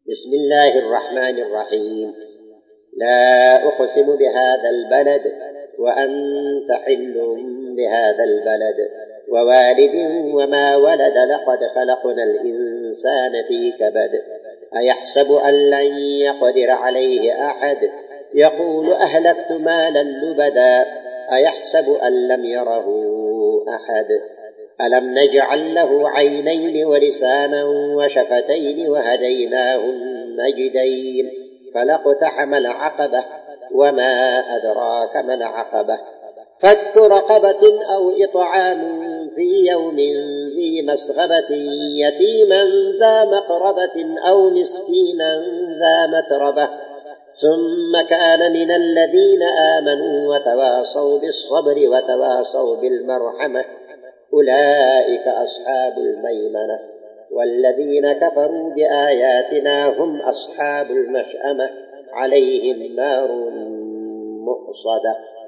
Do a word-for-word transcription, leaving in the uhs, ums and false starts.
بسم الله الرحمن الرحيم. لا أقسم بهذا البلد وأنت حل بهذا البلد ووالد وما ولد لقد خلقنا الإنسان في كبد أيحسب أن لن يقدر عليه أحد يقول أهلكت مالا لبدا أيحسب أن لم يره أحد ألم نجعل له عينين ولسانا وشفتين وهديناه النجدين فلاقتحم العقبة وما أدراك ما العقبة فك رقبة أو إطعام في يوم ذي مسغبة يتيما ذا مقربة أو مسكينا ذا متربة ثم كان من الذين آمنوا وتواصوا بالصبر وتواصوا بالمرحمة أولئك أصحاب الميمنة والذين كفروا بآياتنا هم أصحاب المشأمة عليهم نار مؤصدة.